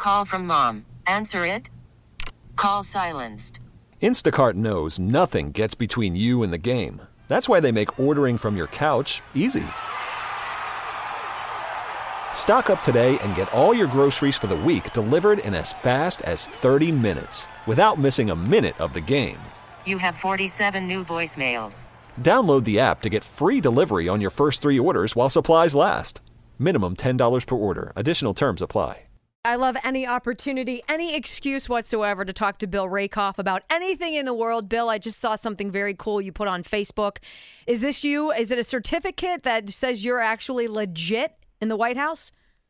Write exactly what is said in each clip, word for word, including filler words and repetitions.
Call from mom. Answer it. Call silenced. Instacart knows nothing gets between you and the game. That's why they make ordering from your couch easy. Stock up today and get all your groceries for the week delivered in as fast as thirty minutes without missing a minute of the game. You have forty-seven new voicemails. Download the app to get free delivery on your first three orders while supplies last. Minimum ten dollars per order. Additional terms apply. I love any opportunity, any excuse whatsoever to talk to Bill Rakoff about anything in the world. Bill, I just saw something very cool you put on Facebook. Is this you? Is it a certificate that says you're actually legit in the White House?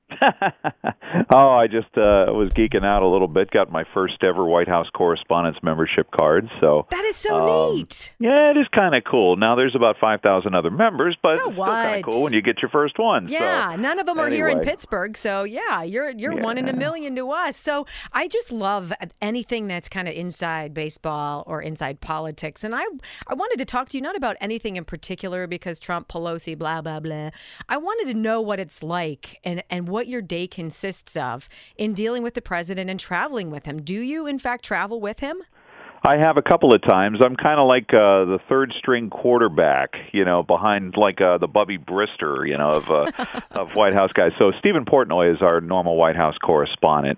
oh, I just uh, was geeking out a little bit. Got my first ever White House Correspondents membership card. So that is so um, neat. Yeah, it is kind of cool. Now there's about five thousand other members, but so it's still kind of cool when you get your first one. Yeah, so, none of them are anyway. here in Pittsburgh. So yeah, you're you're yeah. one in a million to us. So I just love anything that's kind of inside baseball or inside politics. And I I wanted to talk to you not about anything in particular because Trump, Pelosi, blah blah blah. I wanted to know what it's like and and what your day consists of in dealing with the president and traveling with him. Do you, in fact, travel with him? I have a couple of times. I'm kind of like uh, the third string quarterback, you know, behind like uh, the Bubby Brister, you know, of uh, of White House guys. So Stephen Portnoy is our normal White House correspondent,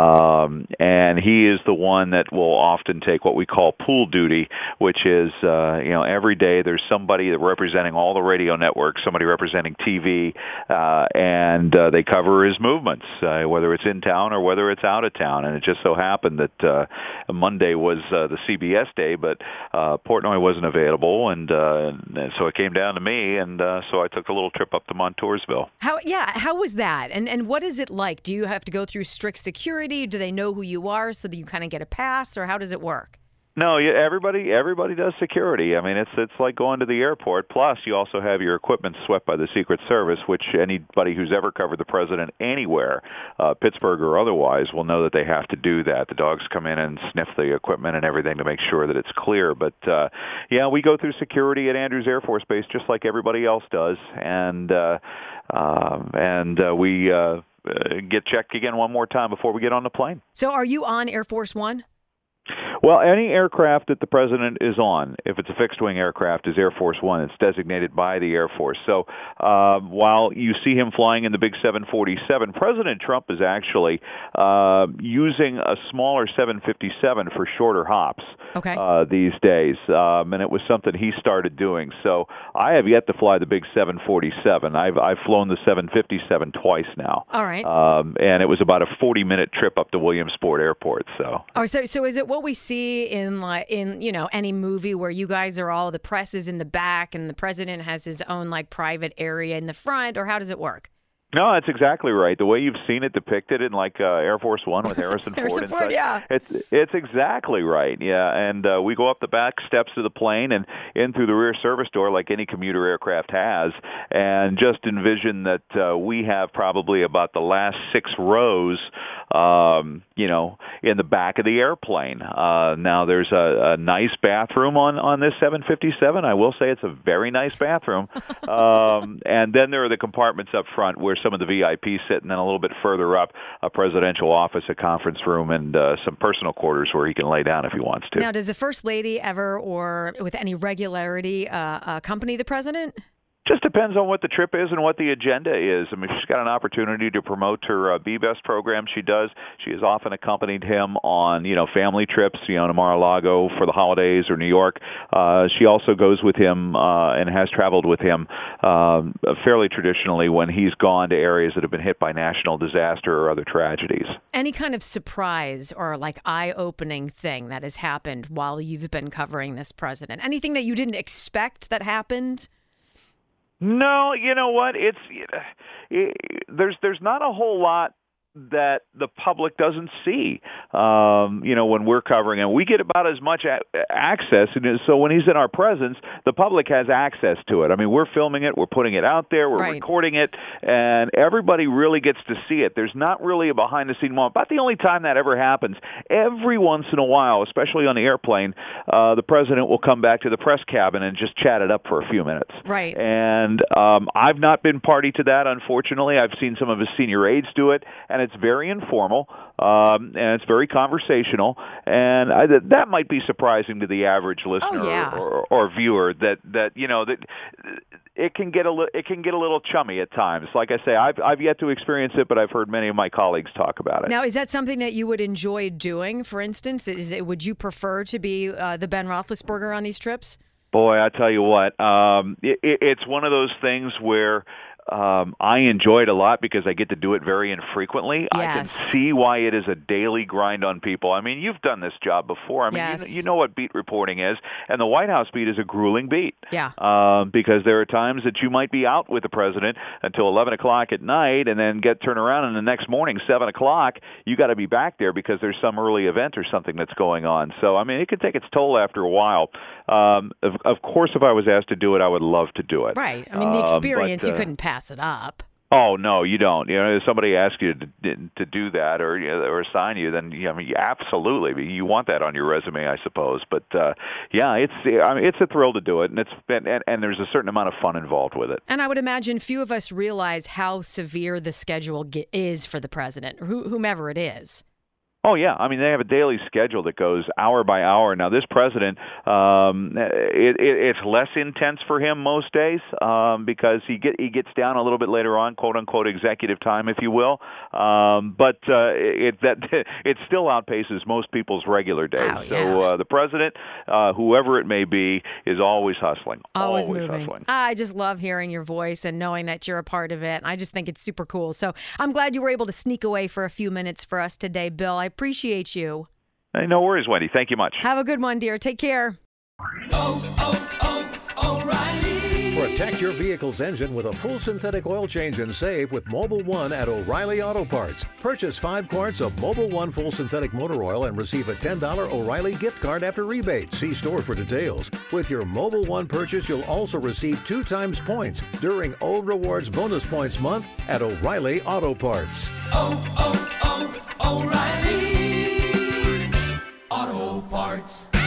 um, and he is the one that will often take what we call pool duty, which is, uh, you know, every day there's somebody representing all the radio networks, somebody representing T V, uh, and uh, they cover his movements, uh, whether it's in town or whether it's out of town. And it just so happened that uh, Monday was uh, the C B S day, but uh, Portnoy wasn't available, and, uh, and so it came down to me, and uh, so I took a little trip up to Montoursville. How? Yeah, how was that? And and what is it like? Do you have to go through strict security? Do they know who you are so that you kind of get a pass, or how does it work? No, yeah, everybody everybody does security. I mean, it's it's like going to the airport. Plus, you also have your equipment swept by the Secret Service, which anybody who's ever covered the president anywhere, uh, Pittsburgh or otherwise, will know that they have to do that. The dogs come in and sniff the equipment and everything to make sure that it's clear. But, uh, yeah, we go through security at Andrews Air Force Base just like everybody else does. And, uh, uh, and uh, we uh, get checked again one more time before we get on the plane. So are you on Air Force One? Well, any aircraft that the president is on, if it's a fixed-wing aircraft, is Air Force One. It's designated by the Air Force. So uh, while you see him flying in the big seven forty-seven, President Trump is actually uh, using a smaller seven fifty-seven for shorter hops okay. uh, these days, um, and it was something he started doing. So I have yet to fly the big seven forty-seven. I've I've flown the seven fifty-seven twice now. All right. Um, and it was about a forty-minute trip up to Williamsport Airport. So. Oh, so so is it what we see in like in you know any movie where you guys are all the press is in the back and the president has his own like private area in the front, or how does it work? No, that's exactly right. The way you've seen it depicted in like uh, Air Force One with Harrison, Harrison Ford, Ford, and yeah, it's it's exactly right. Yeah, and uh, we go up the back steps of the plane and in through the rear service door like any commuter aircraft has, and just envision that uh, we have probably about the last six rows, um, you know, in the back of the airplane. Uh, now there's a, a nice bathroom on on this seven fifty-seven. I will say it's a very nice bathroom, um, and then there are the compartments up front where some of the V I Ps sit, and then a little bit further up, a presidential office, a conference room, and uh, some personal quarters where he can lay down if he wants to. Now, does the First Lady ever uh, or with any regularity uh, accompany the president? Just depends on what the trip is and what the agenda is. I mean, she's got an opportunity to promote her uh, B-Best program. She does. She has often accompanied him on, you know, family trips, you know, to Mar-a-Lago for the holidays or New York. Uh, she also goes with him uh, and has traveled with him um, fairly traditionally when he's gone to areas that have been hit by national disaster or other tragedies. Any kind of surprise or like eye-opening thing that has happened while you've been covering this president? Anything that you didn't expect that happened? No, you know what? It's it, there's there's not a whole lot that the public doesn't see, um, you know, when we're covering it. We get about as much a- access, and so when he's in our presence, the public has access to it. I mean, we're filming it, we're putting it out there, we're right. recording it, and everybody really gets to see it. There's not really a behind-the-scene moment. About the only time that ever happens, every once in a while, especially on the airplane, uh, the president will come back to the press cabin and just chat it up for a few minutes. Right. And um, I've not been party to that, unfortunately. I've seen some of his senior aides do it, and and it's very informal, um, and it's very conversational, and I, that might be surprising to the average listener Oh, yeah. or, or viewer that that you know that it can get a li- it can get a little chummy at times. Like I say, I've I've yet to experience it, but I've heard many of my colleagues talk about it. Now, is that something that you would enjoy doing? For instance, is it, would you prefer to be uh, the Ben Roethlisberger on these trips? Boy, I tell you what, um, it, it's one of those things where um, I enjoy it a lot because I get to do it very infrequently. Yes. I can see why it is a daily grind on people. I mean, you've done this job before. I mean, Yes. you, know, you know what beat reporting is, and the White House beat is a grueling beat. Yeah. Um, because there are times that you might be out with the president until eleven o'clock at night, and then get turned around, and the next morning, seven o'clock, you got to be back there because there's some early event or something that's going on. So, I mean, it can take its toll after a while. Um, of, of course, if I was asked to do it, I would love to do it. Right. I mean, the Um, experience, but, uh, you couldn't pass it up. Oh no, you don't. You know, if somebody asks you to to do that or you know, or assign you, then I mean, absolutely, you want that on your resume, I suppose. But uh, yeah, it's I mean, it's a thrill to do it, and it's been, and, and there's a certain amount of fun involved with it. And I would imagine few of us realize how severe the schedule ge- is for the president, who, whomever it is. Oh, yeah. I mean, they have a daily schedule that goes hour by hour. Now, this president, um, it, it, it's less intense for him most days um, because he get he gets down a little bit later on, quote unquote, executive time, if you will. Um, but uh, it that it still outpaces most people's regular days. Oh, yeah. So uh, the president, uh, whoever it may be, is always hustling. Always, always moving. hustling. I just love hearing your voice and knowing that you're a part of it. I just think it's super cool. So I'm glad you were able to sneak away for a few minutes for us today, Bill. I appreciate you. Hey, no worries, Wendy. Thank you much. Have a good one, dear. Take care. Oh, oh, oh, O'Reilly. Protect your vehicle's engine with a full synthetic oil change and save with Mobil one at O'Reilly Auto Parts. Purchase five quarts of Mobil one full synthetic motor oil and receive a ten dollars O'Reilly gift card after rebate. See store for details. With your Mobil one purchase, you'll also receive two times points during O Rewards Bonus Points Month at O'Reilly Auto Parts. Oh, oh, oh, O'Reilly Auto Parts.